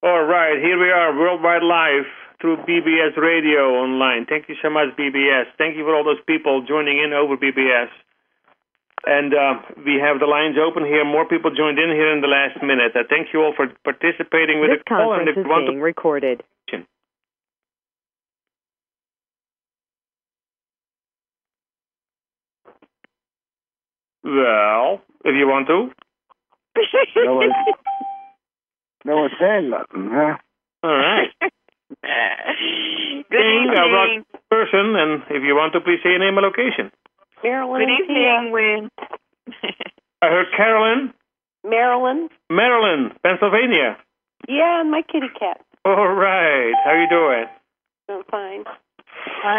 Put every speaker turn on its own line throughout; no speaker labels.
All right, here we are, worldwide live through BBS Radio online. Thank you so much, BBS. Thank you for all those people joining in over BBS. And we have the lines open here. More people joined in here in the last minute. Thank you all for participating with
this
the call.
This conference is being recorded.
Well, if you want to.
No one's saying nothing, huh?
All right.
Good evening.
Person, and if you want to, please say your name and location.
Marilyn. Good evening, Wynn.
I heard Carolyn.
Maryland,
Pennsylvania.
Yeah, and my kitty cat.
All right. How are you doing?
I'm fine. Hi,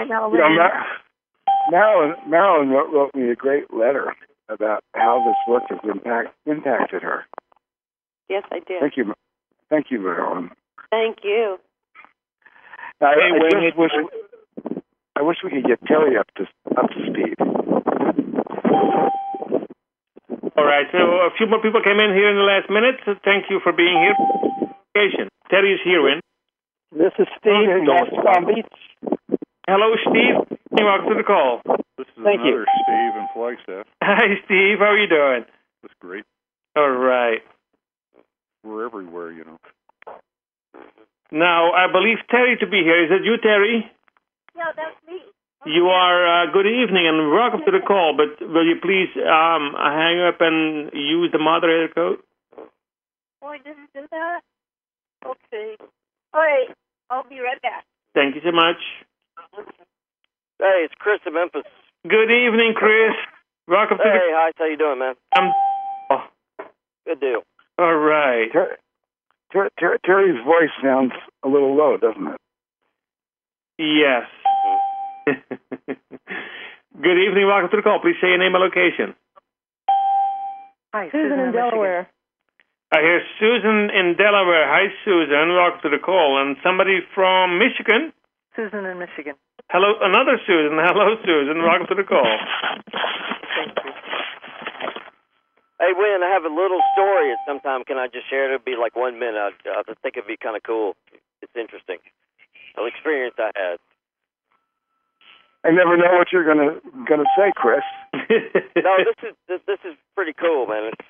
Marilyn wrote me a great letter about how this work has impacted her.
Yes, I did.
Thank you, Marilyn.
Thank you.
I wish we could get Terry up to speed.
All right, so a few more people came in here in the last minute, so thank you for being here. Terry's here, Wynn.
This is Steve in West Palm Beach.
Hello, Steve. Welcome to the call.
This is another Steve in Flagstaff.
Hi, Steve. How are you doing?
That's great.
All right.
We're everywhere, you know.
Now, I believe Terry to be here. Is it you, Terry?
No, that's me.
You are, good evening and welcome to the call, but will you please hang up and use the moderator code?
Oh, I didn't do that? Okay. All right, I'll be right back.
Thank you so much.
Hey, it's Chris in Memphis.
Good evening, Chris. Welcome to the...
Hey, hi. How you doing, man? Good deal.
All right.
Terry's voice sounds a little low, doesn't it?
Yes. Good evening. Welcome to the call. Please say your name and location.
Hi, Susan in Delaware.
I hear Susan in Delaware. Hi, Susan. Welcome to the call. And somebody from Michigan.
Susan in Michigan.
Hello, another Susan. Hello, Susan. Welcome to the call.
Thank you.
Hey, Wynn, I have a little story. Sometime can I just share it? It'll be like 1 minute. I think it'd be kind of cool. It's interesting. An experience I had.
I never know what you're gonna say, Chris.
No, this is pretty cool, man. It's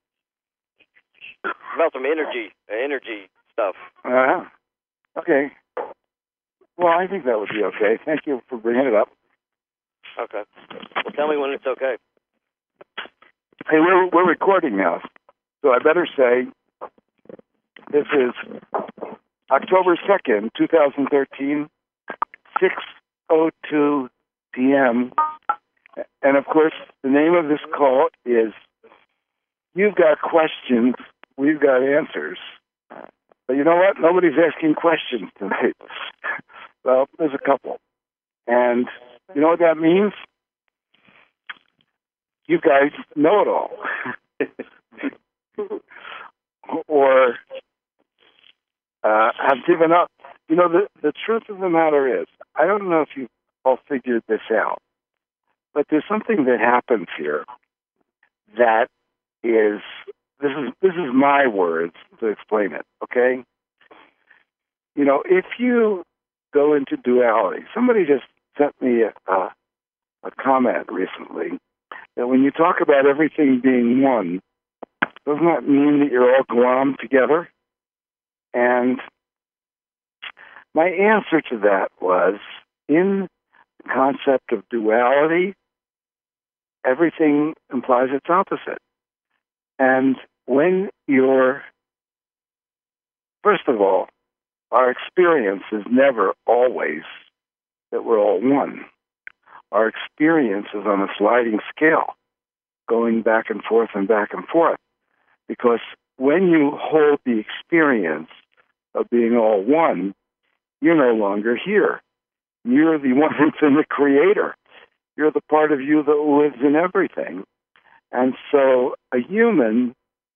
about some energy stuff.
Okay. Well, I think that would be okay. Thank you for bringing it up.
Okay. Well, tell me when it's okay.
Hey, we're recording now, so I better say this is October 2nd, 2013, 6:02 p.m. And, of course, the name of this call is You've Got Questions, We've Got Answers. But you know what? Nobody's asking questions tonight. Well, there's a couple. And you know what that means? You guys know it all. Or have given up. You know, the truth of the matter is, I don't know if you've all figured this out, but there's something that happens here that is, this is my words to explain it, okay? You know, if you go into duality, somebody just sent me a comment recently that when you talk about everything being one, doesn't that mean that you're all glommed together? And my answer to that was, in the concept of duality, everything implies its opposite. And when you're, first of all, our experience is never always that we're all one. Our experience is on a sliding scale, going back and forth and back and forth. Because when you hold the experience of being all one, you're no longer here. You're the one that's in the creator. You're the part of you that lives in everything. And so a human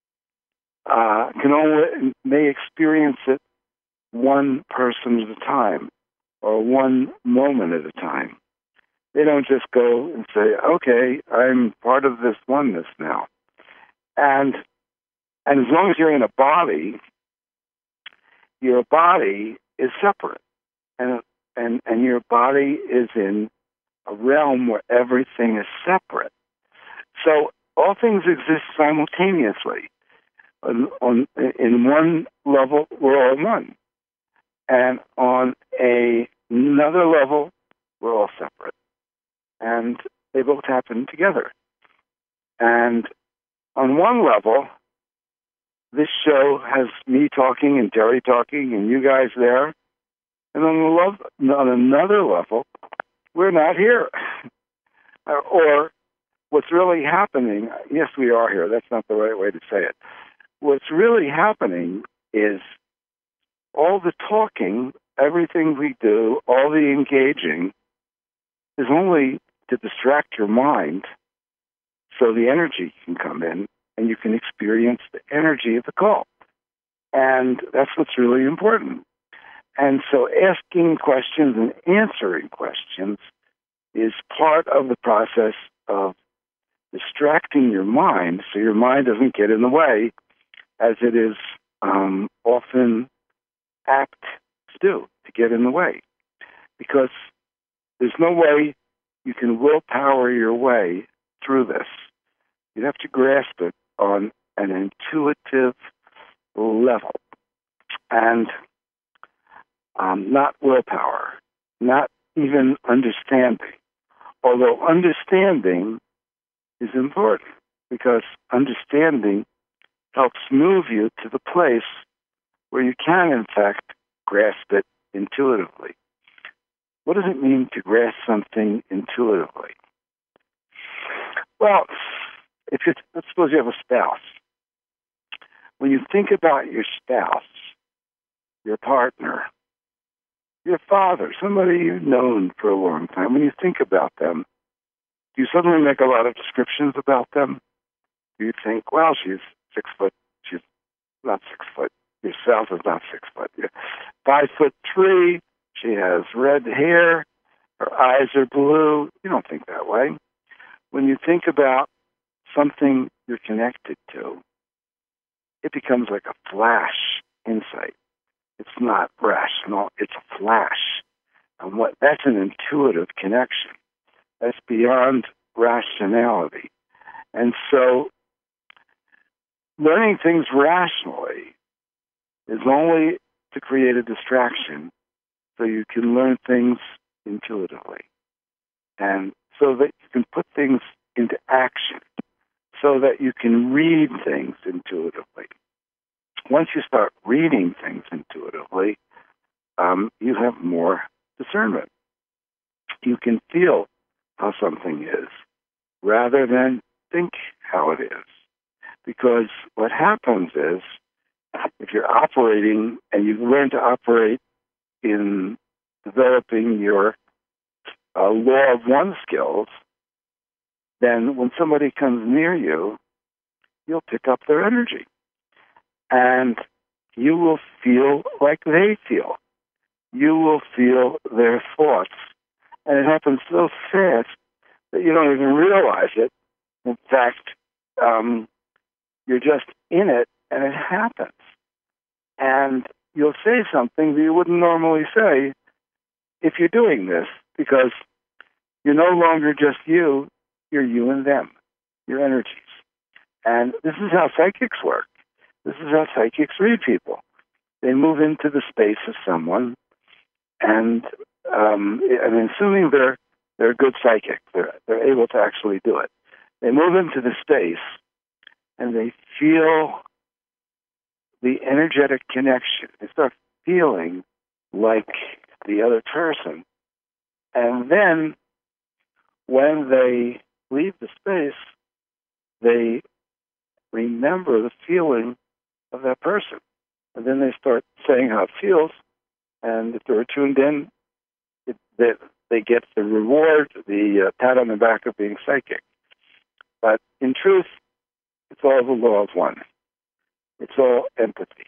may experience it one person at a time or one moment at a time. They don't just go and say, okay, I'm part of this oneness now. And as long as you're in a body, your body is separate, and your body is in a realm where everything is separate. So all things exist simultaneously. In one level, we're all one. And on another level, we're all separate. And they both happen together. And on one level, this show has me talking and Terry talking and you guys there. And on another level, we're not here. Or what's really happening, yes, we are here. That's not the right way to say it. What's really happening is all the talking, everything we do, all the engaging is only to distract your mind so the energy can come in and you can experience the energy of the call. And that's what's really important. And so asking questions and answering questions is part of the process of distracting your mind so your mind doesn't get in the way, as it is often apt to do, to get in the way. Because there's no way you can willpower your way through this. You have to grasp it on an intuitive level. And not willpower, not even understanding. Although understanding is important, because understanding helps move you to the place where you can, in fact, grasp it intuitively. What does it mean to grasp something intuitively? Well, let's suppose you have a spouse. When you think about your spouse, your partner, your father, somebody you've known for a long time, when you think about them, do you suddenly make a lot of descriptions about them? Do you think, well, she's 6 foot, she's not 6 foot, yourself is not 6 foot, you're 5'3", she has red hair, her eyes are blue. You don't think that way. When you think about something you're connected to, it becomes like a flash insight. It's not rational, it's a flash. And that's an intuitive connection. That's beyond rationality. And so learning things rationally is only to create a distraction so you can learn things intuitively. And so that you can put things into action, so that you can read things intuitively. Once you start reading things intuitively, you have more discernment. You can feel how something is rather than think how it is. Because what happens is, if you're operating and you've learned to operate in developing your law of one skills, then when somebody comes near you, you'll pick up their energy. And you will feel like they feel. You will feel their thoughts. And it happens so fast that you don't even realize it. In fact, you're just in it, and it happens. And you'll say something that you wouldn't normally say if you're doing this, because you're no longer just you're you and them, your energies. And this is how psychics work. This is how psychics read people. They move into the space of someone, and assuming they're a good psychic, they're able to actually do it. They move into the space, and they feel the energetic connection. They start feeling like the other person. And then when they leave the space, they remember the feeling of that person. And then they start saying how it feels. And if they're tuned in, they get the reward, the pat on the back of being psychic. But in truth, it's all the law of one. It's all empathy.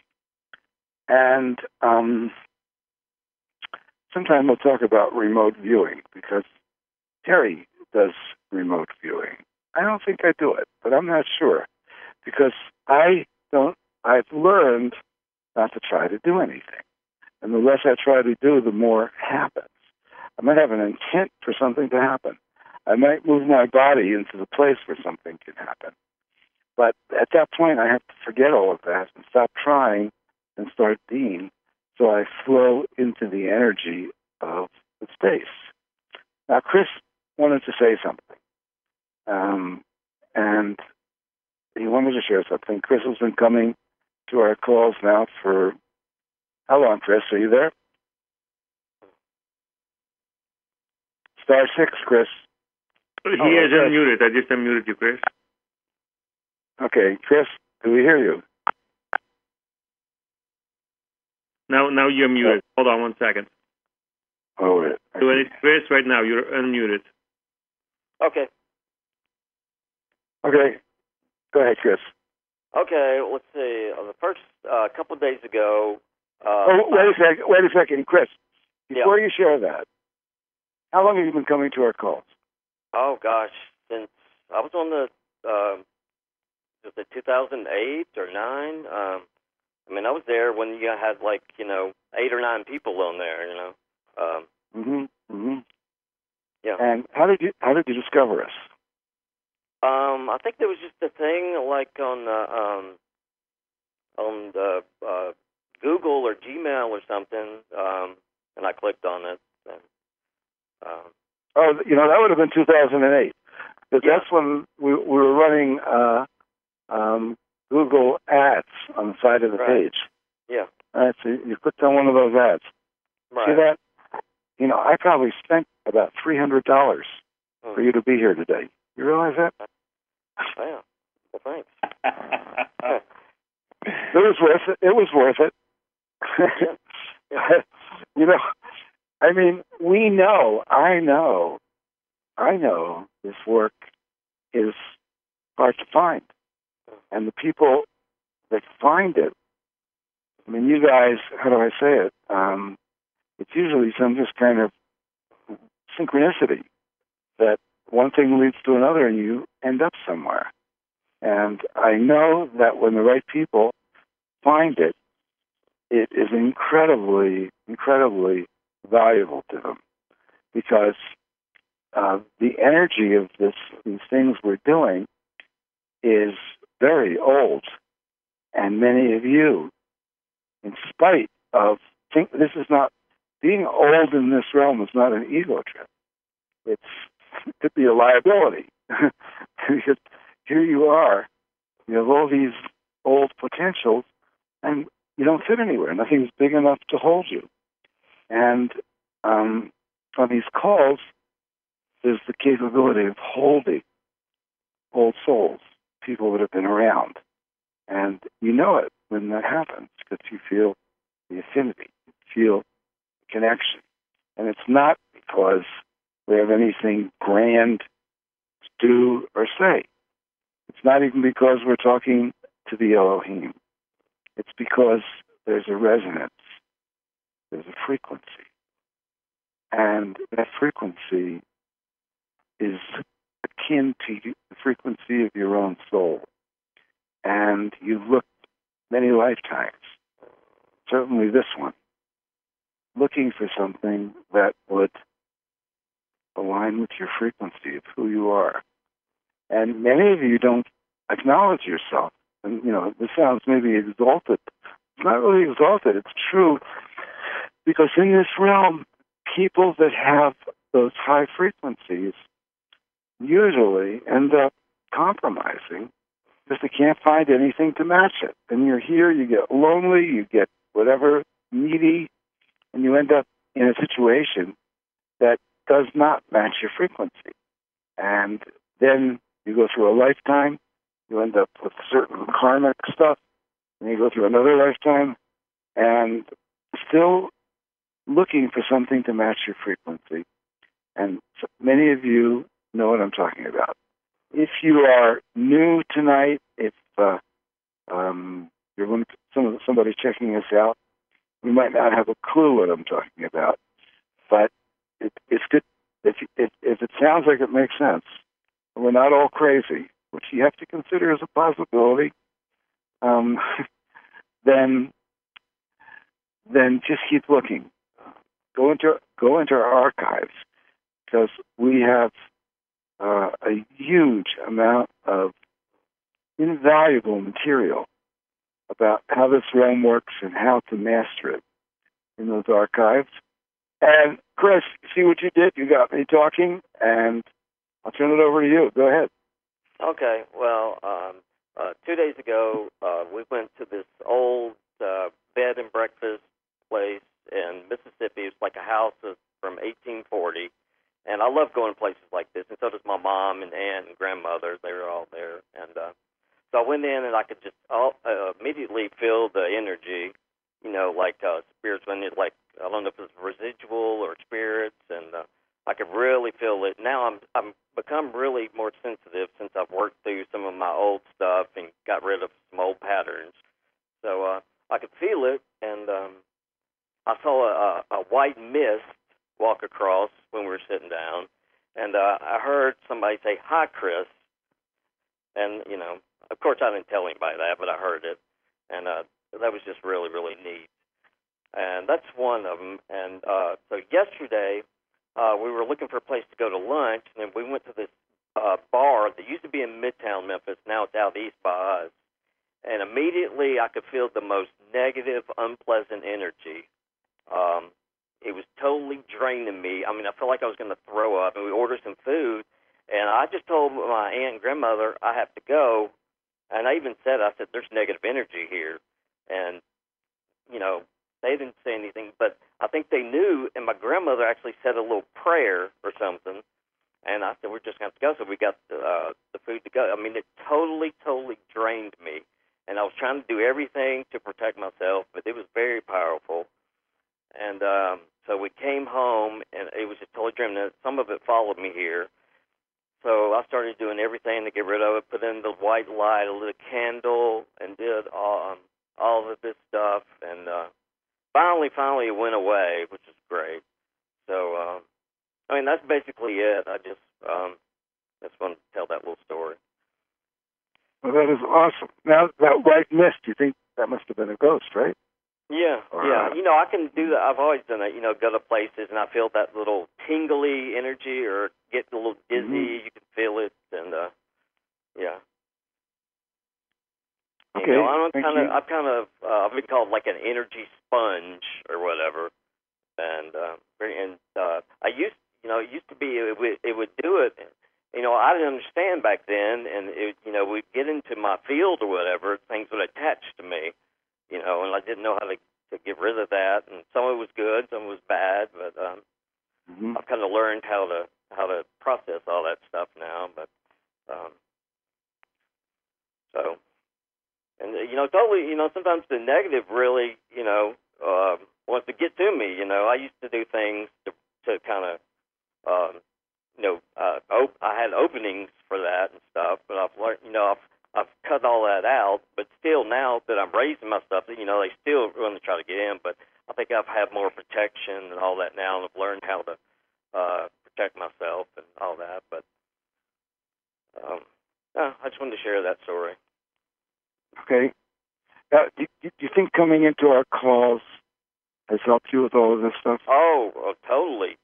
And sometime we'll talk about remote viewing, because Terry does remote viewing. I don't think I do it, but I'm not sure, because I've learned not to try to do anything. And the less I try to do, the more happens. I might have an intent for something to happen. I might move my body into the place where something can happen. But at that point, I have to forget all of that and stop trying and start being. So I flow into the energy of the space. Now, Chris wanted to say something. And he wanted to share something. Chris has been coming to our calls now for how long, Chris? Are you there? Star 6, Chris.
He is unmuted. I just unmuted you, Chris.
Okay, Chris, do we hear you?
Now you're muted. Hold on 1 second.
Oh, wait.
So it's Chris right now. You're unmuted.
Okay.
Okay. Go ahead, Chris.
Okay, let's see. The first couple of days ago...
wait a second, Chris. Before
Yeah.
you share that, how long have you been coming to our calls?
Oh, gosh, since I was on the... was it 2008 or 9? I mean, I was there when you had, 8 or 9 people on there, Yeah.
And how did you discover us?
I think there was just a thing on the Google or Gmail or something, and I clicked on it. And,
that would have been 2008. But
Yeah.
that's when we were running Google ads on the side of the
Right.
page.
Yeah.
All right, so you clicked on one of those ads.
Right.
See that? I probably spent about $300 for you to be here today. You realize that?
Oh, yeah. Well, thanks.
It was worth it. It was worth it.
Yeah.
I mean, I know this work is hard to find. And the people that find it, I mean, you guys, how do I say it? It's usually some just kind of synchronicity that one thing leads to another and you end up somewhere. And I know that when the right people find it, it is incredibly, incredibly valuable to them because the energy of these things we're doing is very old. And many of you, in spite of, this is not, being old in this realm is not an ego trip. It could be a liability. Because here you are, you have all these old potentials, and you don't fit anywhere. Nothing's big enough to hold you. And on these calls, there's the capability of holding old souls, people that have been around. And you know it when that happens because you feel the affinity, you feel the connection. And it's not because we have anything grand to do or say. It's not even because we're talking to the Elohim. It's because there's a resonance, there's a frequency. And that frequency is akin to the frequency of your own soul. And you've looked many lifetimes, certainly this one, looking for something that would align with your frequency of who you are. And many of you don't acknowledge yourself. And, this sounds maybe exalted. It's not really exalted. It's true. Because in this realm, people that have those high frequencies usually end up compromising because they can't find anything to match it. And you're here, you get lonely, you get whatever, needy, and you end up in a situation that does not match your frequency. And then you go through a lifetime, you end up with certain karmic stuff, and you go through another lifetime, and still looking for something to match your frequency. And so many of you know what I'm talking about. If you are new tonight, if you're somebody checking us out, you might not have a clue what I'm talking about. But it's good if it sounds like it makes sense. We're not all crazy, which you have to consider as a possibility. Then then just keep looking. Go into our archives, because we have a huge amount of invaluable material about how this realm works and how to master it in those archives. And Chris, see what you did? You got me talking, and I'll turn it over to you. Go ahead.
Okay. Well, 2 days ago, we went to this old bed and breakfast place in Mississippi. It's like a house from 1840. And I love going to places like this, and so does my mom and aunt and grandmother. They were all there. And so I went in, and I could just immediately feel the energy, like spirits, when it, like, I don't know if it's residual or spirits, and I could really feel it. Now I'm become really more sensitive since I've worked through some of my old stuff and got rid of some old patterns. So I could feel it, and I saw a white mist walk across when we were sitting down, and I heard somebody say, "Hi, Chris," and of course I didn't tell anybody that, but I heard it, and that was just really, really neat. And that's one of them. And so yesterday we were looking for a place to go to lunch, and then we went to this bar that used to be in Midtown Memphis. Now it's out east by us, and immediately I could feel the most negative, unpleasant energy. It was totally draining me. I mean, I felt like I was going to throw up, and we ordered some food, and I just told my aunt and grandmother I have to go, and I even said, there's negative energy here, and, they didn't say anything, but I think they knew, and my grandmother actually said a little prayer or something, and I said, we're just going to have to go, so we got the food to go. I mean, it totally, totally drained me, and I was trying to do everything to protect myself, but it was very powerful. And so we came home, and it was just totally draining. Some of it followed me here. So I started doing everything to get rid of it, put in the white light, lit a candle, and did all of this stuff. And finally it went away, which is great. So, that's basically it. I just want to tell that little story.
Well, that is awesome. Now, that white mist, you think that must have been a ghost, right?
Yeah. I can do that. I've always done that. Go to places and I feel that little tingly energy, or get a little dizzy. Mm-hmm. You can feel it, and yeah.
Okay.
I've been called like an energy sponge or whatever, and I used, it used to be it would do it. I didn't understand back then, and we'd get into my field or whatever, things would attach to me. And I didn't know how to get rid of that. And some of it was good, some of it was bad, but I've kind of learned how to process all that stuff now. But totally, sometimes the negative really, wants to get to me. I used to do things to kind of, I had openings for that and stuff, but I've learned, I've cut all that out, but still now that I'm raising my stuff, they still want to try to get in, but I think I've had more protection and all that now, and I've learned how to protect myself and all that, but I just wanted to share that story.
Okay. Do you think coming into our calls has helped you with all of this stuff?
Oh, totally.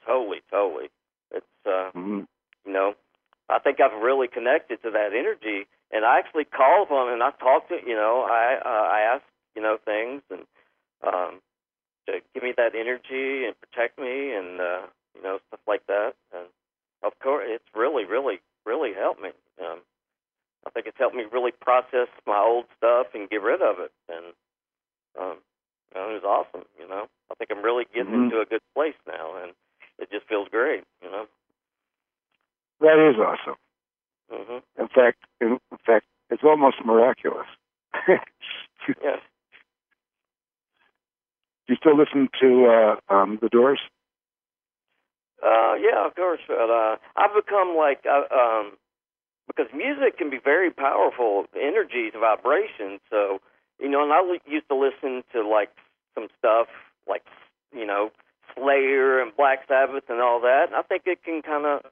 It's, I think I've really connected to that energy. And I actually called on, and I talked to, I asked, things, and to give me that energy and protect me, and stuff like that. And of course, it's really, really, really helped me. I think it's helped me really process my old stuff and get rid of it. And it was awesome. I think I'm really getting into a good place now, and it just feels great.
That is awesome.
Mm-hmm.
In fact, it's almost miraculous.
Yes.
Do you still listen to The Doors?
Yeah, of course. But I've become like, because music can be very powerful, energies, vibrations. So, and I used to listen to like some stuff like, Slayer and Black Sabbath and all that. And I think it can kind of,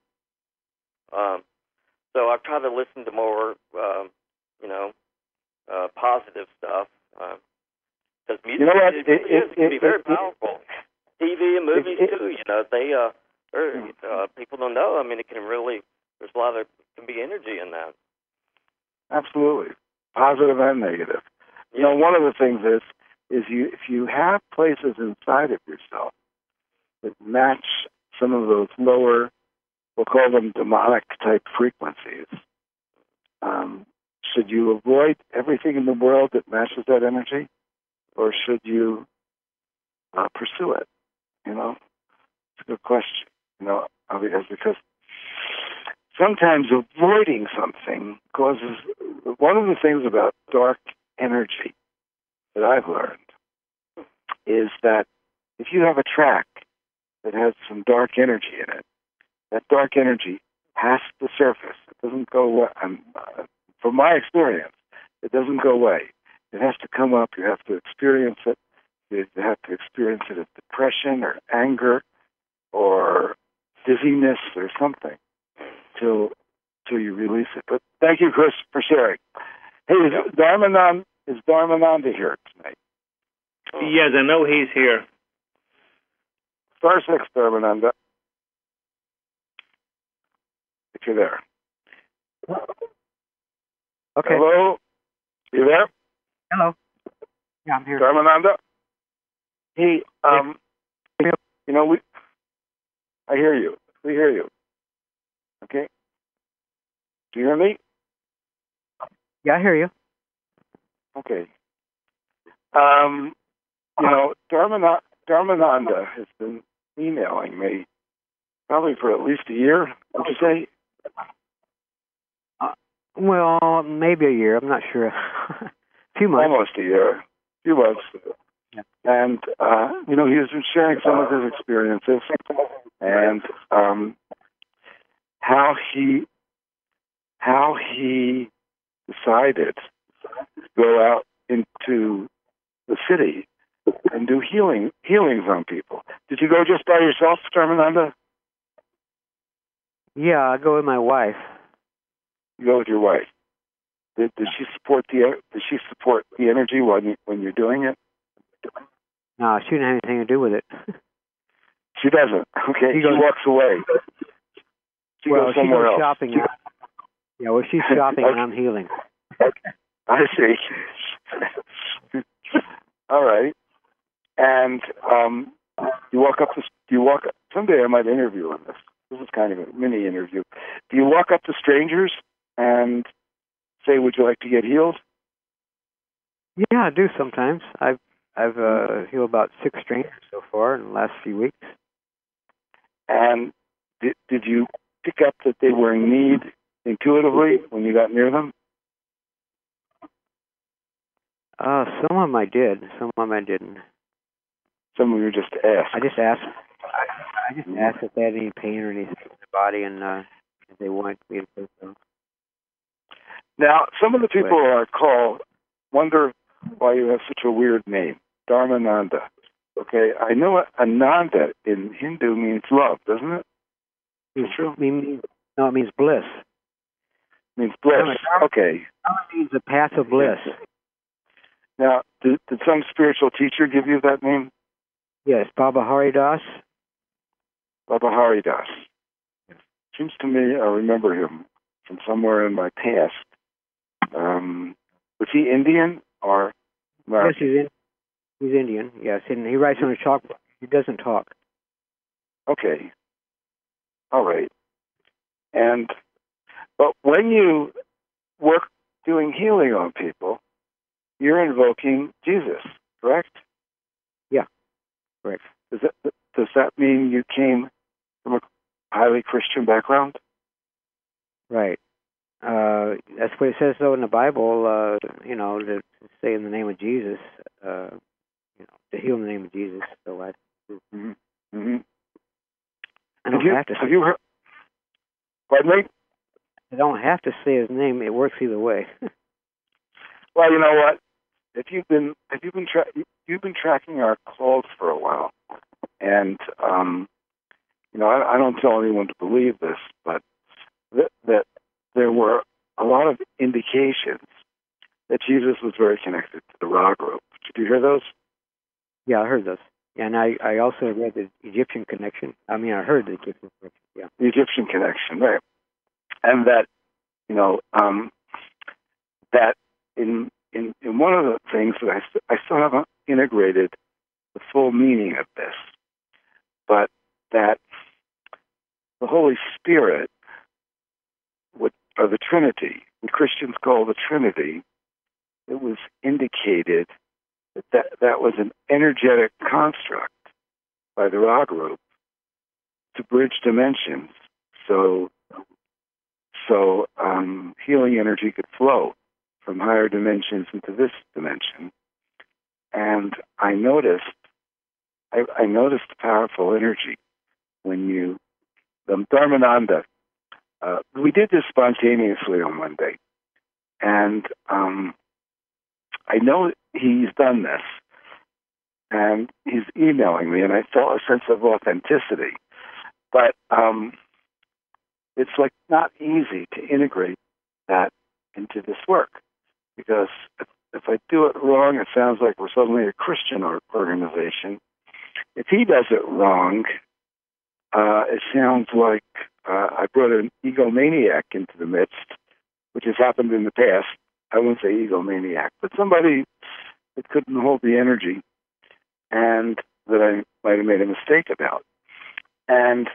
so I try to listen to more, positive stuff, because music It,
you know what?
It can be very powerful. TV and movies too. You know, people don't know. I mean, it can really. There's a lot of can be energy in that.
Absolutely, positive and negative. You know, one of the things is if you have places inside of yourself that match some of those lower, we'll call them demonic type frequencies. Should you avoid everything in the world that matches that energy, or should you pursue it? You know, it's a good question. You know, because sometimes avoiding something causes. One of the things about dark energy that I've learned is that if you have a track that has some dark energy in it, that dark energy has to surface. It doesn't go away. From my experience, it doesn't go away. It has to come up. You have to experience it. You have to experience it as depression or anger or dizziness or something till you release it. But thank you, Chris, for sharing. Hey, is Dharmananda here tonight?
Yes, I know he's here.
Star 6, Dharmananda. If you're there.
Okay.
Hello? You there?
Hello. Yeah, I'm here.
Dharmananda? Hey, you know, I hear you. We hear you. Okay? Do you hear me?
Yeah, I hear you.
Okay. You know, Dharmananda has been emailing me probably for at least a year, would you say?
Well, maybe a year. I'm not sure. A few months.
Almost a year. A few months.
Yeah.
And, you know, he has been sharing some of his experiences and how he decided to go out into the city and do healings on people. Did you go just by yourself, Dharmananda?
Yeah, I go with my wife.
You go with your wife. Does she support the energy when you're doing it?
No, she didn't have anything to do with it.
She doesn't. Okay, she walks away. She goes somewhere else.
Shopping. Yeah, well, she's shopping and I'm healing.
Okay. I see. All right. And someday I might interview on this. This is kind of a mini interview. Do you walk up to strangers and say, "Would you like to get healed?"
Yeah, I do sometimes. I've healed about 6 strangers so far in the last few weeks.
And did you pick up that they were in need intuitively when you got near them?
Some of them I did. Some of them I didn't.
Some of you just asked.
I just asked. I just asked if they had any pain or anything in their body, and if they wanted me to put them.
Now, some of the people on our call wonder why you have such a weird name, Dharmananda. Okay, I know Ananda in Hindu means love, doesn't it? Is it true?
No, it means bliss.
It means bliss. Okay.
It means the path of bliss.
Now, did some spiritual teacher give you that name?
Yes, Baba Haridas.
Baba Haridas. Seems to me I remember him from somewhere in my past. Was he Indian or American?
Yes, he's Indian. Yes, and he writes on a chalkboard. He doesn't talk.
Okay. All right. But when you work doing healing on people, you're invoking Jesus, correct?
Yeah, correct.
Does that mean you came from a highly Christian background?
Right. That's what it says, though, in the Bible, to say in the name of Jesus, to heal in the name of Jesus. So I don't have to.
Have you heard? Pardon me?
I don't have to say his name. It works either way.
Well, you know what? If you've been tracking our calls for a while, and I don't tell anyone to believe this, but that there were a lot of indications that Jesus was very connected to the Ra group. Did you hear those?
Yeah, I heard those. And I also read the Egyptian connection. I heard the Egyptian connection. Yeah.
The Egyptian connection, right? And that, that in one of the things that I still haven't integrated the full meaning of this, but that the Holy Spirit, or the Trinity, what Christians call the Trinity, it was indicated that was an energetic construct by the Ra group to bridge dimensions, so healing energy could flow from higher dimensions into this dimension. And I noticed powerful energy when the Dharmananda. We did this spontaneously on Monday, and I know he's done this, and he's emailing me, and I felt a sense of authenticity. But it's like not easy to integrate that into this work, because if I do it wrong, it sounds like we're suddenly a Christian organization. If he does it wrong, it sounds like I brought an egomaniac into the midst, which has happened in the past. I wouldn't say egomaniac, but somebody that couldn't hold the energy and that I might have made a mistake about. And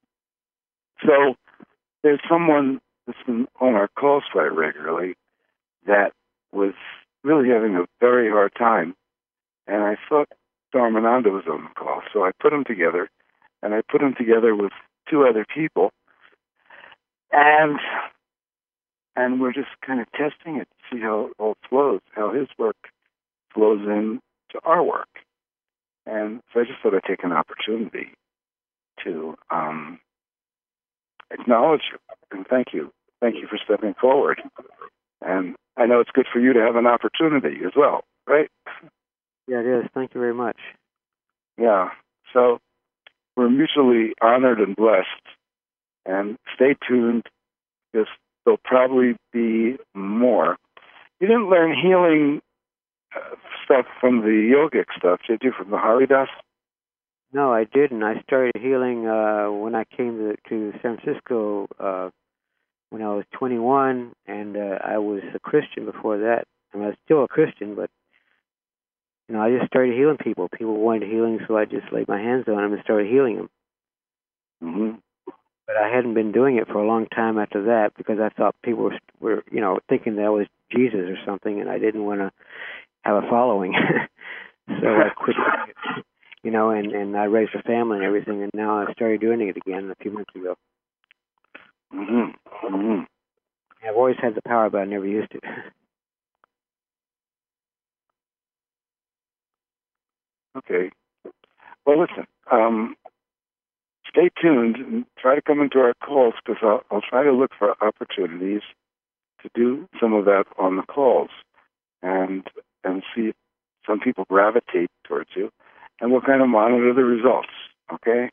so there's someone that's been on our calls quite regularly that was really having a very hard time. And I thought Dharmananda was on the call, so I put them together, and I put them together with two other people, and we're just kind of testing it to see how it all flows, how his work flows into our work. And so I just thought I'd take an opportunity to acknowledge you and thank you. Thank you for stepping forward. And I know it's good for you to have an opportunity as well, right?
Yeah, it is. Thank you very much.
Yeah. So we're mutually honored and blessed. And stay tuned, because there'll probably be more. You didn't learn healing stuff from the yogic stuff, did you, from the Haridas?
No, I didn't. I started healing when I came to San Francisco when I was 21, and I was a Christian before that. I was still a Christian, but I just started healing people. People wanted healing, so I just laid my hands on them and started healing them.
Mm-hmm.
But I hadn't been doing it for a long time after that, because I thought people were thinking that I was Jesus or something, and I didn't want to have a following. So I quit, and I raised a family and everything, and now I started doing it again a few months ago.
Mm-hmm. Mm-hmm.
I've always had the power, but I never used it.
Okay. Well, listen, stay tuned and try to come into our calls, because I'll try to look for opportunities to do some of that on the calls and see if some people gravitate towards you, and we'll kind of monitor the results, okay?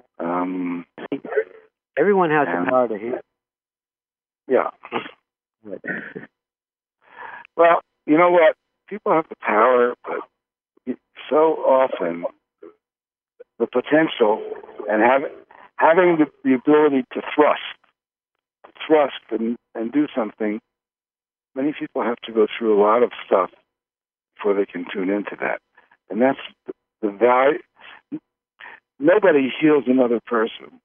Everyone has the power to heal.
Yeah. Well, you know what? People have the power, but so often the potential and having the ability to thrust and do something, many people have to go through a lot of stuff before they can tune into that. And that's the value. Nobody heals another person.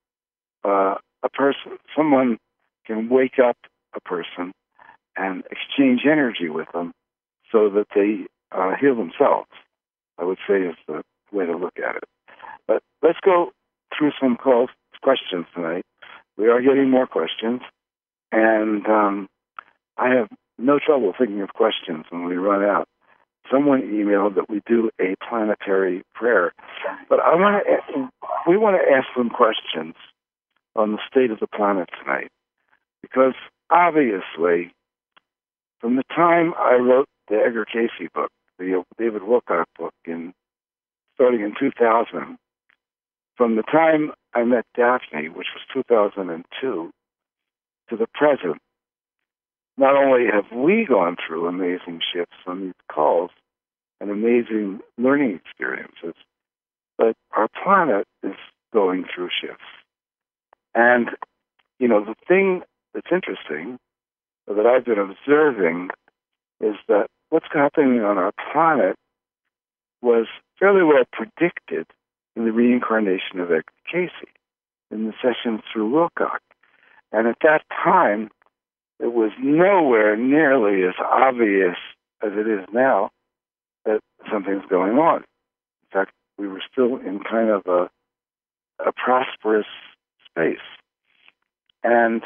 Someone can wake up a person and exchange energy with them so that they heal themselves, I would say, is the way to look at it. But let's go through some questions tonight. We are getting more questions, and I have no trouble thinking of questions when we run out. Someone emailed that we do a planetary prayer, but we want to ask some questions on the state of the planet tonight, because obviously, from the time I wrote the Edgar Cayce book, the David Wilcock book, starting in 2000, from the time I met Daphne, which was 2002, to the present, not only have we gone through amazing shifts on these calls and amazing learning experiences. But our planet is going through shifts. And, the thing that's interesting that I've been observing is that what's happening on our planet was fairly well predicted in the reincarnation of Edgar Casey, in the sessions through Wilcock. And at that time, it was nowhere nearly as obvious as it is now that something's going on. In fact, we were still in kind of a prosperous space. And,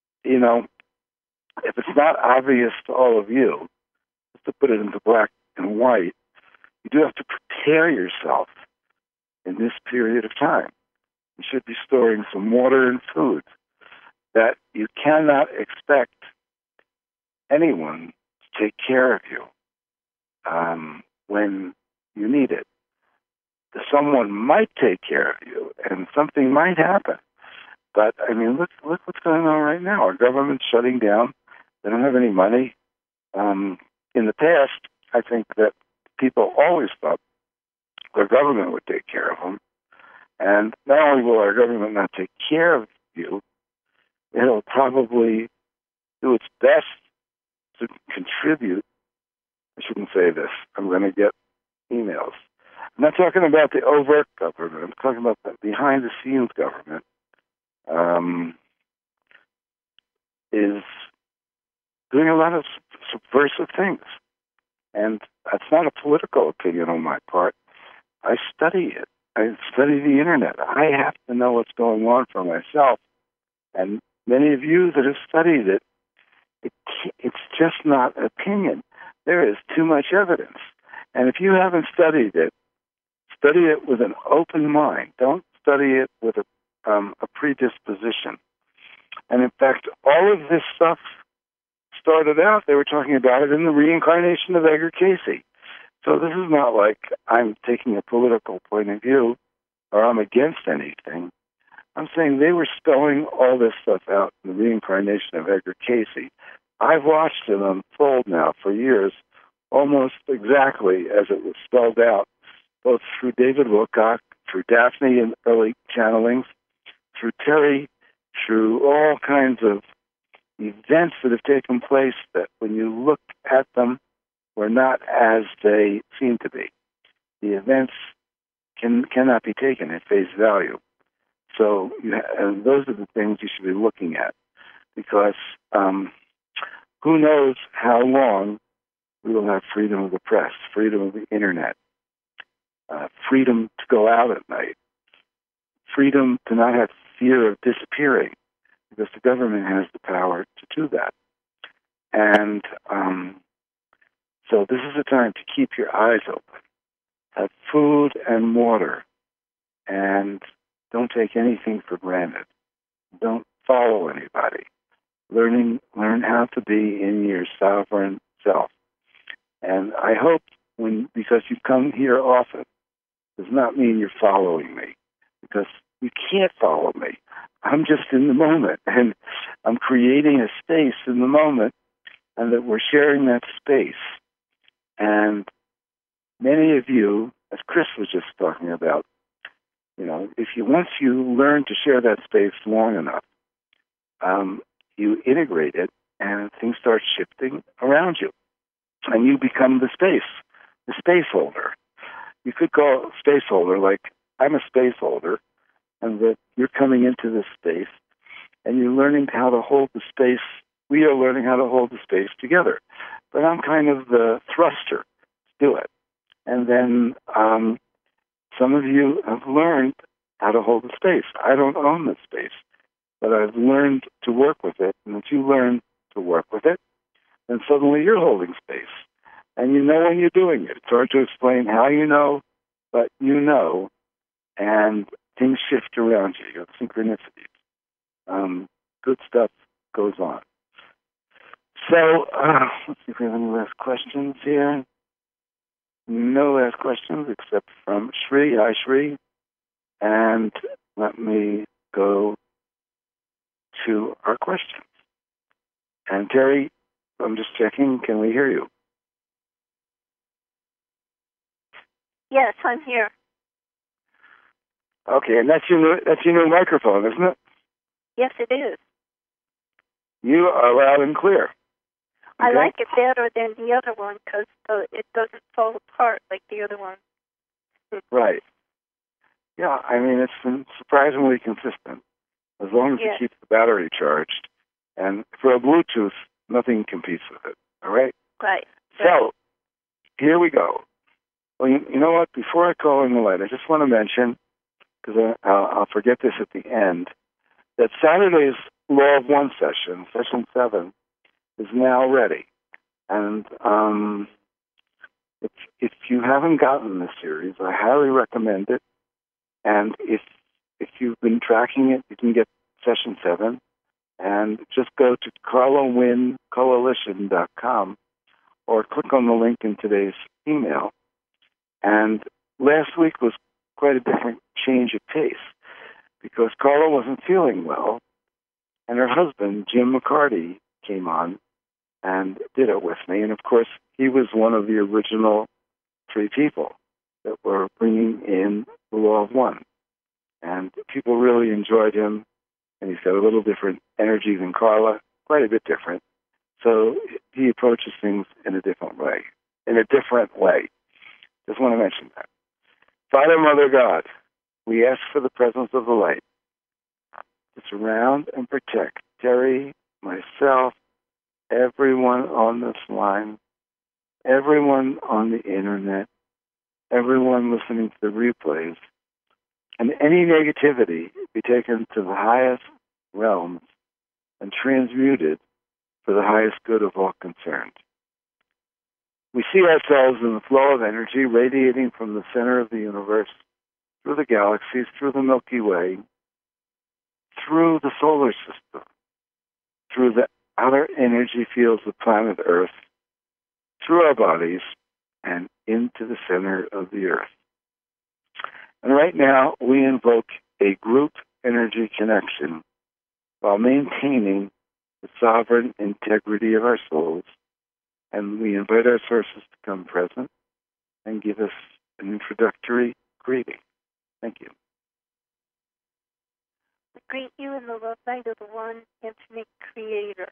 if it's not obvious to all of you, just to put it into black and white, you do have to prepare yourself in this period of time. You should be storing some water and food. That you cannot expect anyone to take care of you when you need it. Someone might take care of you, and something might happen. But, look what's going on right now. Our government's shutting down. They don't have any money. In the past, I think that people always thought their government would take care of them. And not only will our government not take care of you, it'll probably do its best to contribute. I shouldn't say this. I'm going to get emails. I'm not talking about the overt government. I'm talking about the behind-the-scenes government. Is doing a lot of subversive things. And that's not a political opinion on my part. I study it. I study the internet. I have to know what's going on for myself. And many of you that have studied it, it's just not opinion. There is too much evidence. And if you haven't studied it, study it with an open mind. Don't study it with a predisposition. And in fact, all of this stuff started out, they were talking about it in the reincarnation of Edgar Casey. So this is not like I'm taking a political point of view or I'm against anything. I'm saying they were spelling all this stuff out in the reincarnation of Edgar Casey. I've watched it unfold now for years, almost exactly as it was spelled out, both through David Wilcock, through Daphne in early channelings, through Terry, through all kinds of events that have taken place that when you look at them were not as they seem to be. The events cannot be taken at face value. So and those are the things you should be looking at, because who knows how long we will have freedom of the press, freedom of the internet, freedom to go out at night, freedom to not have fear of disappearing, because the government has the power to do that. And so this is a time to keep your eyes open, have food and water, and don't take anything for granted. Don't follow anybody. Learn how to be in your sovereign self. And I hope because you come here often, does not mean you're following me, because you can't follow me. I'm just in the moment, and I'm creating a space in the moment, and that we're sharing that space. And many of you, as Chris was just talking about, once you learn to share that space long enough, you integrate it, and things start shifting around you, and you become the space holder. You could call it space holder, like I'm a space holder, and that you're coming into this space, and you're learning how to hold the space. We are learning how to hold the space together. But I'm kind of the thruster to do it. And then some of you have learned how to hold the space. I don't own the space, but I've learned to work with it. And if you learn to work with it, then suddenly you're holding space. And you know when you're doing it. It's hard to explain how you know, but you know, and things shift around you. You have synchronicities. Good stuff goes on. So, let's see if we have any last questions here. No last questions except from Shri. Hi, Shri. And let me go to our questions. And Terry, I'm just checking. Can we hear you?
Yes, I'm here.
Okay, and that's your new microphone, isn't it?
Yes, it is.
You are loud and clear.
I
Okay?
like it better than the other one because it doesn't fall apart like the other one.
Right. Yeah, I mean, it's been surprisingly consistent as long as
Yes.
you keep the battery charged. And for a Bluetooth, nothing competes with it. All right?
Right.
So, here we go. Well, you know what? Before I call in the light, I just want to mention, because I'll forget this at the end, that Saturday's Law of One session, session 7, is now ready. And if you haven't gotten the series, I highly recommend it. And if you've been tracking it, you can get session 7. And just go to CarlaWinnCoalition.com or click on the link in today's email. And last week was quite a different change of pace because Carla wasn't feeling well, and her husband, Jim McCarty, came on and did it with me. And, of course, he was one of the original 3 people that were bringing in the Law of One. And people really enjoyed him, and he's got a little different energy than Carla, quite a bit different. So he approaches things in a different way. Just want to mention that. Father, Mother, God, we ask for the presence of the light to surround and protect Terry, myself, everyone on this line, everyone on the internet, everyone listening to the replays, and any negativity be taken to the highest realms and transmuted for the highest good of all concerned. We see ourselves in the flow of energy radiating from the center of the universe, through the galaxies, through the Milky Way, through the solar system, through the outer energy fields of planet Earth, through our bodies, and into the center of the Earth. And right now, we invoke a group energy connection while maintaining the sovereign integrity of our souls. And we invite our sources to come present and give us an introductory greeting. Thank you.
We greet you in the love light of the one infinite creator.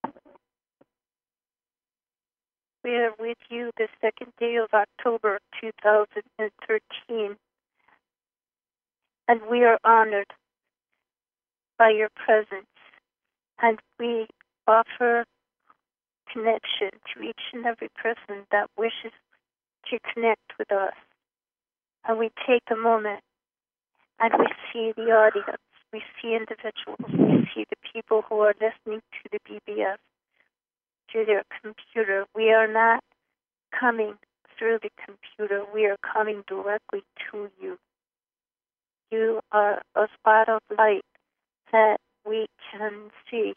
We are with you the 2nd day of October 2013, and we are honored by your presence, and we offer connection to each and every person that wishes to connect with us. And we take a moment and we see the audience, we see individuals, we see the people who are listening to the BBS through their computer. We are not coming through the computer, we are coming directly to you. You are a spot of light that we can see.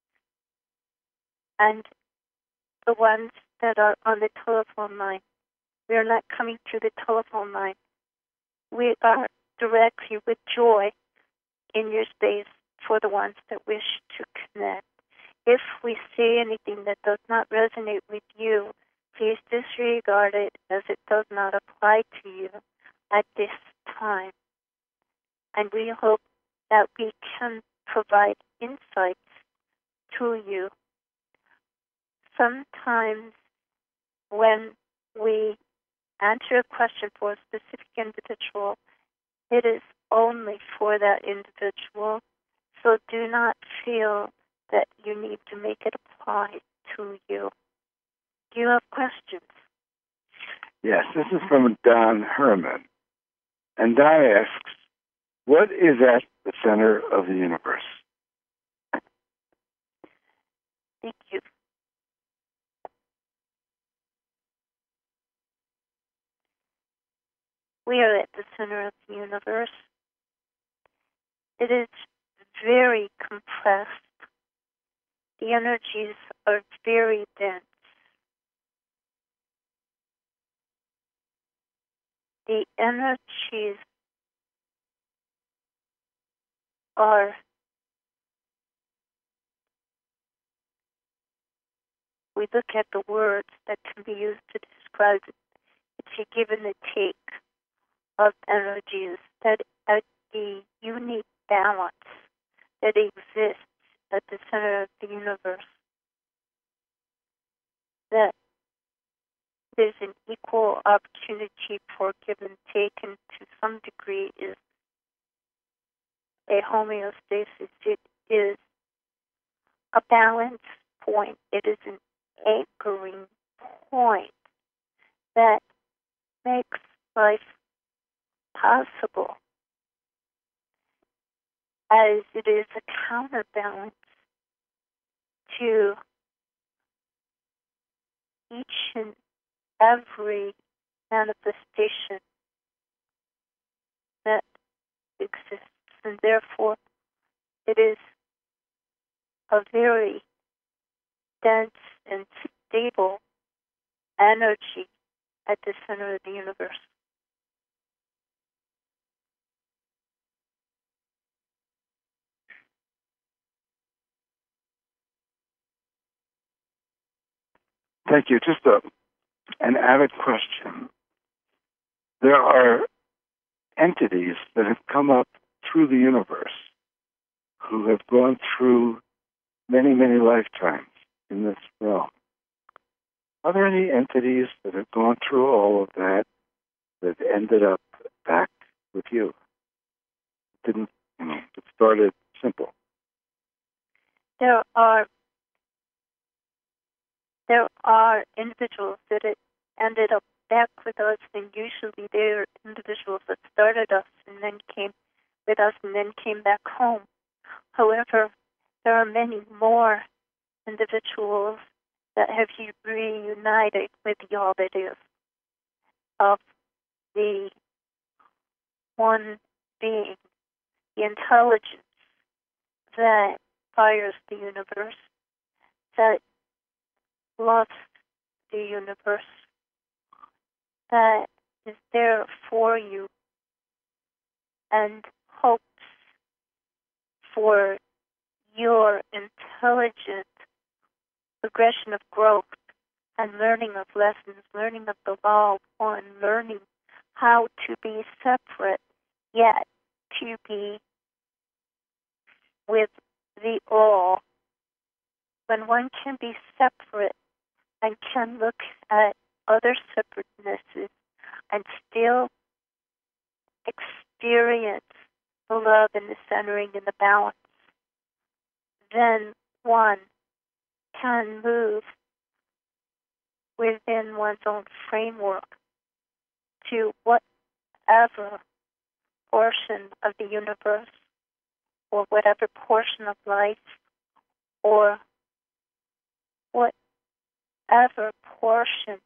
And the ones that are on the telephone line, we are not coming to the telephone line. We are directly with joy in your space for the ones that wish to connect. If we say anything that does not resonate with you, please disregard it as it does not apply to you at this time. And we hope that we can provide insights to you. Sometimes when we answer a question for a specific individual, it is only for that individual. So do not feel that you need to make it apply to you. Do you have questions?
Yes, this is from Don Herman. And Don asks, what is at the center of the universe?
Thank you. We are at the center of the universe. It is very compressed. The energies are very dense. The energies are we look at the words that can be used to describe it. It's a give and a take. of energies that at the unique balance that exists at the center of the universe, that there's an equal opportunity for give and take, and to some degree is a homeostasis. It is a balance point. It is an anchoring point that makes life possible, as it is a counterbalance to each and every manifestation that exists, and therefore it is a very dense and stable energy at the center of the universe.
Thank you. Just an added question. There are entities that have come up through the universe who have gone through many, many lifetimes in this realm. Are there any entities that have gone through all of that that ended up back with you? It started simple.
There are individuals that it ended up back with us, and usually they're individuals that started us and then came with us and then came back home. However, there are many more individuals that have reunited with the all that is of the one being, the intelligence that fires the universe, that loves the universe, that is there for you and hopes for your intelligent progression of growth and learning of lessons, learning of the law of one, learning how to be separate, yet to be with the all. When one can be separate and can look at other separatenesses and still experience the love and the centering and the balance, then one can move within one's own framework to whatever portion of the universe or whatever portion of life or whatever portion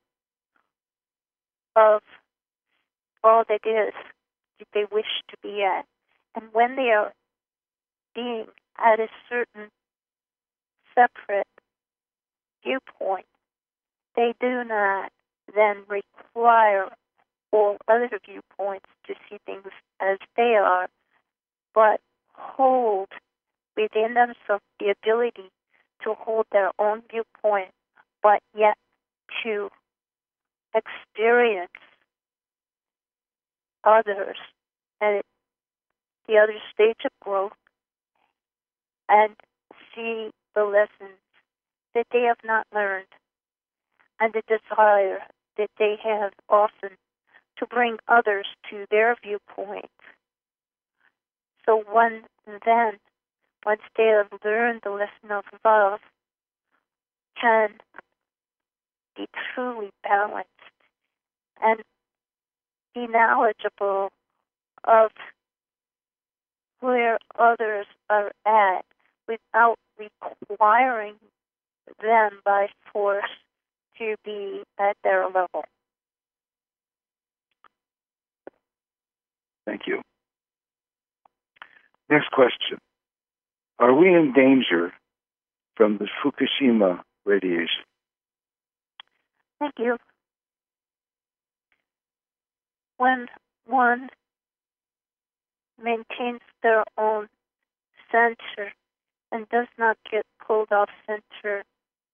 of all that is that they wish to be at. And when they are being at a certain separate viewpoint, they do not then require all other viewpoints to see things as they are, but hold within themselves the ability to hold their own viewpoint, but yet to experience others at the other stage of growth and see the lessons that they have not learned and the desire that they have often to bring others to their viewpoint. So one then, once they have learned the lesson of love, can be truly balanced and be knowledgeable of where others are at without requiring them by force to be at their level.
Thank you. Next question. Are we in danger from the Fukushima radiation?
Thank you. When one maintains their own center and does not get pulled off center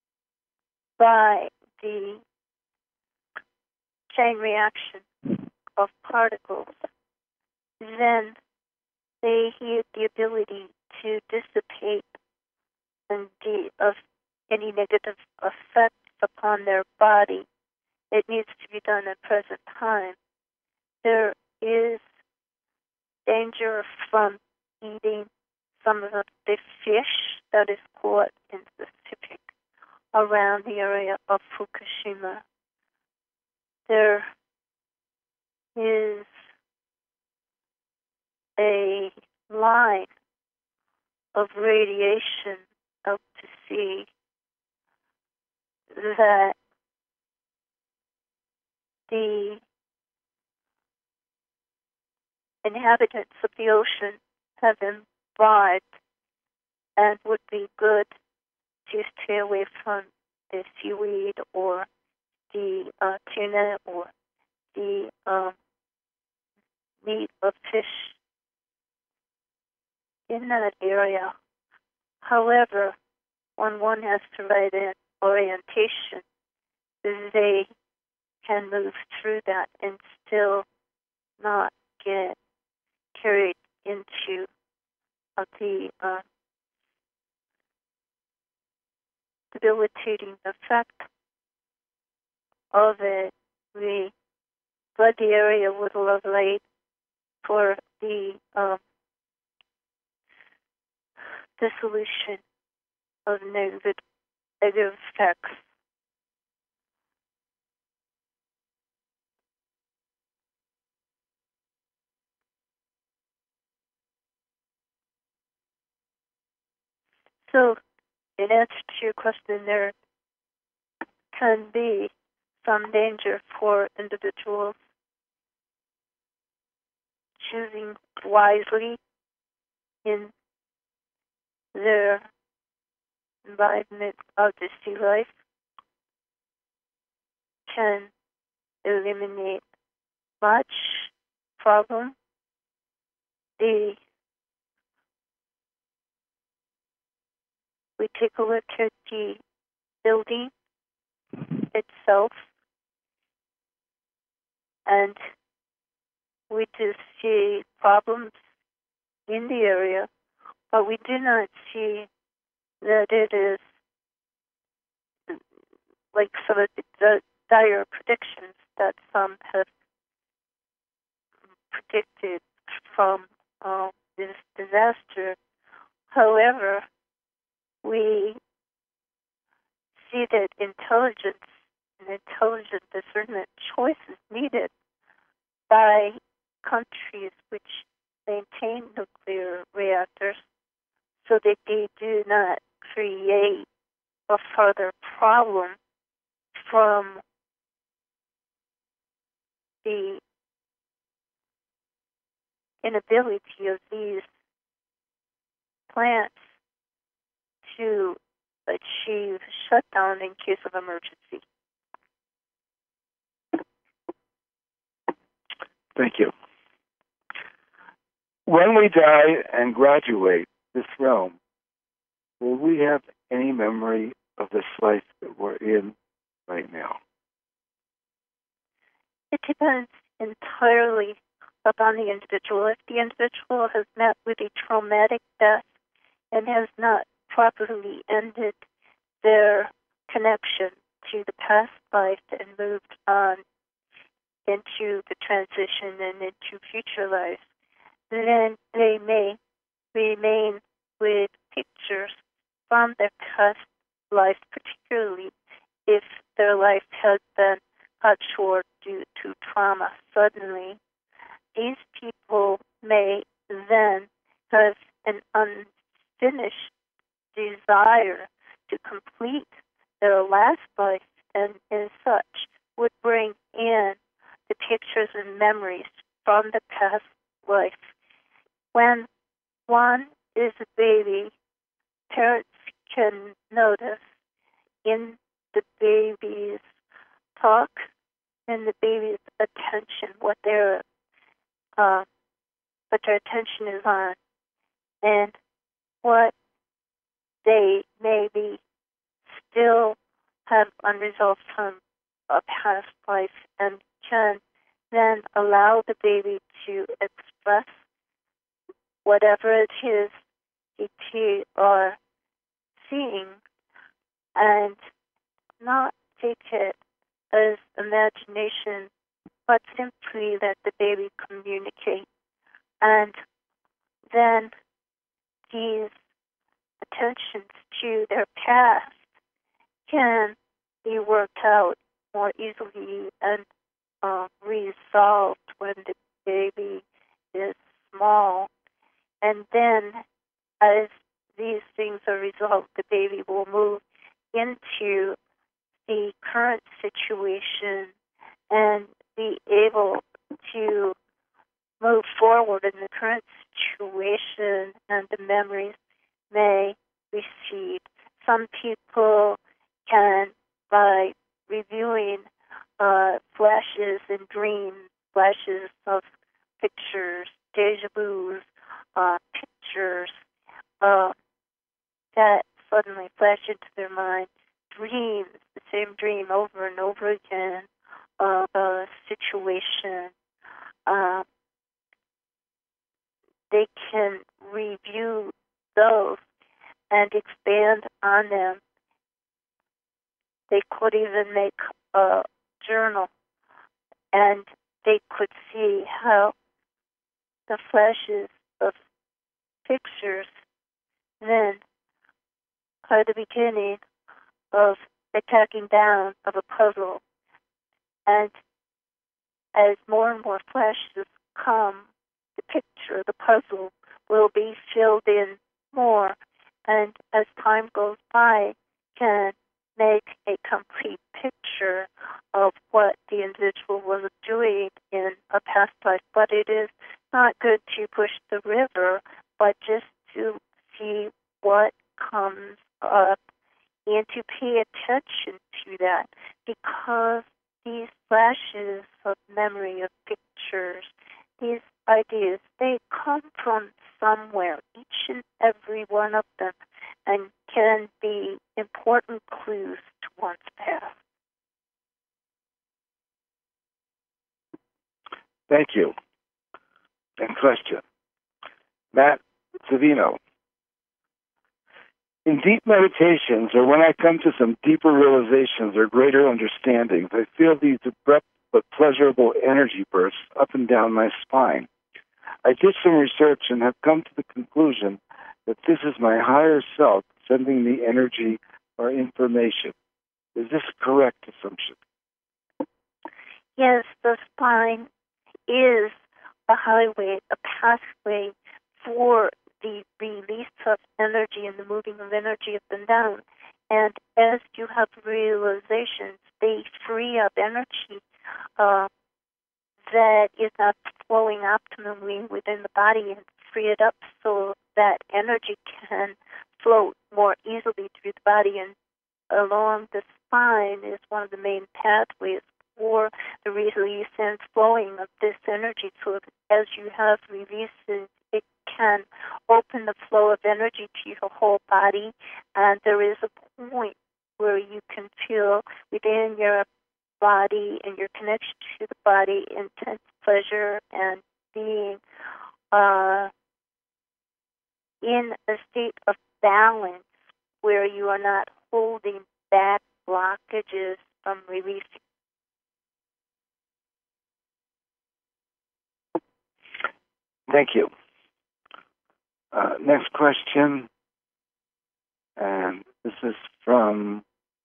by the chain reaction of particles, then they have the ability to dissipate of any negative effect upon their body. It needs to be done at present time. There is danger from eating some of the fish that is caught in the Pacific around the area of Fukushima. There is a line of radiation out to sea that the inhabitants of the ocean have imbibed and would be good to stay away from the seaweed or the tuna or the meat of fish in that area. However, when one has the right orientation, they can move through that and still not get carried into the debilitating effect of it. We flood the area with a lot of light for the dissolution of negative effects. So, in answer to your question, there can be some danger for individuals choosing wisely in their environment of the sea life can eliminate much problem. We take a look at the building itself, and we do see problems in the area, but we do not see that it is like some of the dire predictions that some have predicted from this disaster. However, we see that intelligence and intelligent discernment choice is needed by countries which maintain nuclear reactors so that they do not create a further problem from the inability of these plants to achieve shutdown in case of emergency.
Thank you. When we die and graduate this realm, will we have any memory of this life that we're in right now?
It depends entirely upon the individual. If the individual has met with a traumatic death and has not properly ended their connection to the past life and moved on into the transition and into future life, then they may remain with pictures from their past life, particularly if their life has been cut short due to trauma suddenly. These people may then have an unfinished desire to complete their last life, and as such would bring in the pictures and memories from the past life. When one is a baby, parents can notice in the baby's talk and the baby's attention what their attention is on, and what they maybe still have unresolved from a past life, and can then allow the baby to express whatever it is he are seeing, and not take it as imagination, but simply let the baby communicate. And then these attentions to their past can be worked out more easily and resolved when the baby is small. And then as these things are resolved, the baby will move into the current situation and be able to move forward in the current situation, and the memories may recede. Some people can, by reviewing flashes and dreams, flashes of pictures, deja vus, pictures that suddenly flash into their mind, dreams, the same dream over and over again, of a situation. They can review those and expand on them. They could even make a journal, and they could see how the flashes of pictures then are the beginning of the tacking down of a puzzle. And as more and more flashes come, the picture, the puzzle, will be filled in more, and as time goes by, can make a complete picture of what the individual was doing in a past life. But it is not good to push the river, but just to see what comes up and to pay attention to that, because these flashes of memory, of pictures, these ideas, they come from somewhere, each and every one of them, and can be important clues to one's past.
Thank you. And question. Matt Savino. In deep meditations, or when I come to some deeper realizations or greater understandings, I feel these abrupt but pleasurable energy bursts up and down my spine. I did some research and have come to the conclusion that this is my higher self sending me energy or information. Is this a correct assumption?
Yes, the spine is a highway, a pathway for the release of energy and the moving of energy up and down. And as you have realizations, they free up energy that is not flowing optimally within the body, and free it up so that energy can flow more easily through the body. And along the spine is one of the main pathways for the release and flowing of this energy. So as you have releases, it can open the flow of energy to your whole body, and there is a point where you can feel within your body and your connection to the body intense pleasure and being in a state of balance where you are not holding back blockages from releasing.
Thank you. Next question, and this is from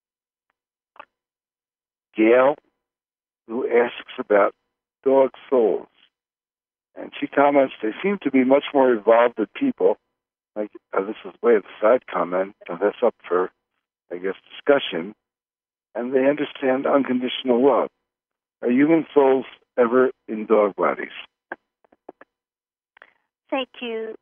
Gail, who asks about dog souls. And she comments, they seem to be much more evolved than people. Like, this is way of the side comment, and that's up for, I guess, discussion. And they understand unconditional love. Are human souls ever in dog bodies?
Thank you.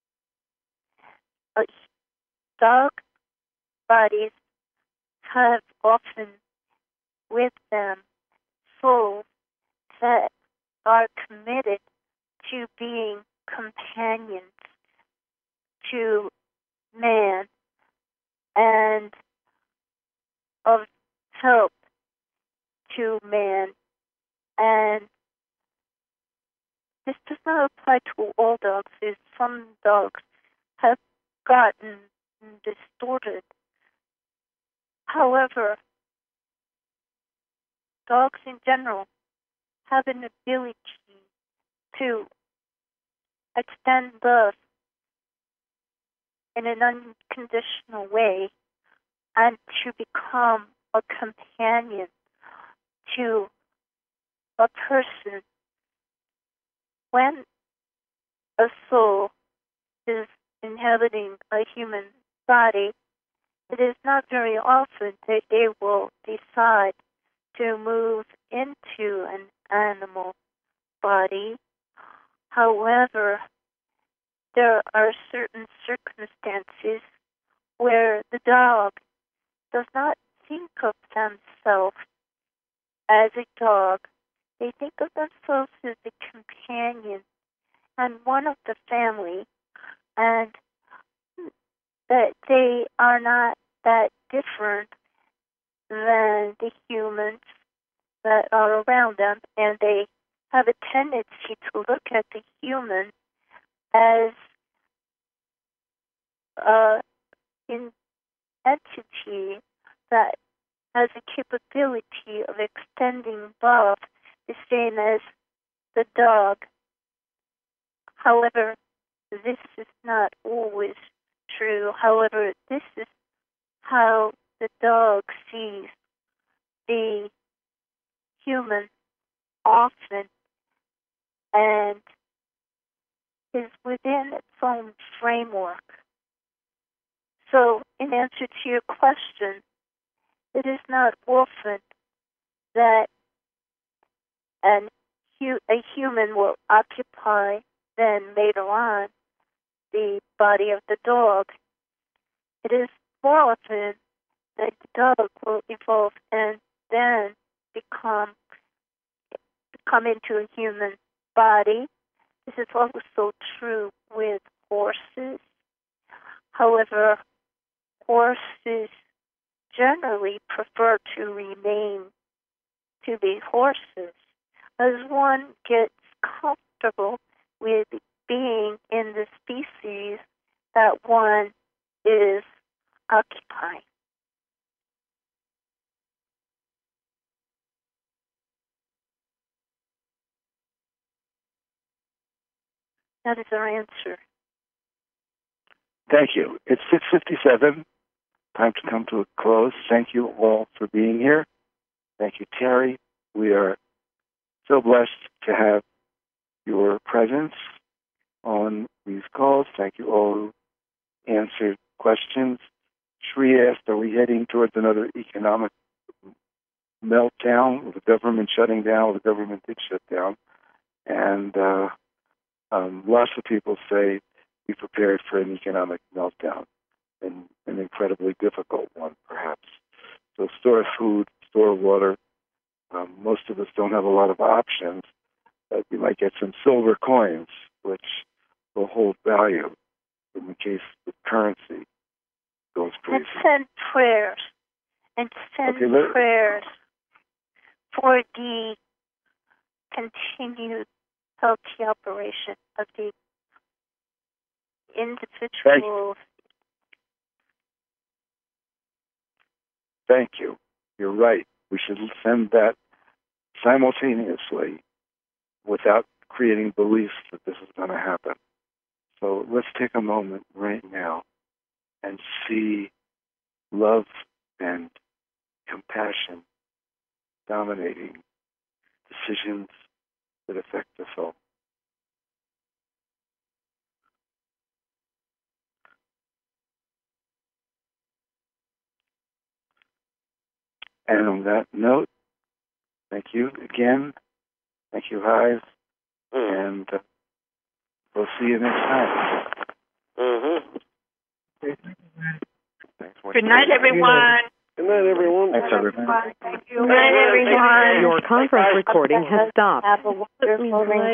Dog bodies have often with them souls that are committed to being companions to man and of help to man, and this does not apply to all dogs. Some dogs have gotten distorted. However, dogs in general have an ability to extend love in an unconditional way and to become a companion to a person. When a soul is inhabiting a human body, it is not very often that they will decide to move into an animal body. However, there are certain circumstances where the dog does not think of themselves as a dog. They think of themselves as a companion and one of the family, and that they are not that different than the humans that are around them, and they have a tendency to look at the human as an entity that has a capability of extending love, the same as the dog. However, this is not always true. However, this is how the dog sees the human often, and is within its own framework. So, in answer to your question, it is not often that a human will occupy, then later on, the body of the dog. It is more often that the dog will evolve and then become into a human body. This is also true with horses. However, horses generally prefer to remain to be horses as one gets comfortable with being in the species that one is occupying. That is our answer.
Thank you. It's 6:57. Time to come to a close. Thank you all for being here. Thank you, Terry. We are so blessed to have your presence on these calls. Thank you all who answered questions. Shri asked, are we heading towards another economic meltdown with the government shutting down? Well, the government did shut down. And lots of people say be prepared for an economic meltdown, and an incredibly difficult one, perhaps. So store food, store water. Most of us don't have a lot of options, but you might get some silver coins, which will hold value in the case of currency goes crazy.
And send prayers. Prayers for the continued healthy operation of the individuals.
Thank you. You're right. We should send that simultaneously without creating beliefs that this is going to happen. So let's take a moment right now and see love and compassion dominating decisions that affect us all. And on that note, thank you again. Thank you, Hive. And we'll see you next time.
Good night, everyone.
Good night, everyone.
Thanks, everyone.
Good night, everyone.
Your conference recording has stopped.
Have a wonderful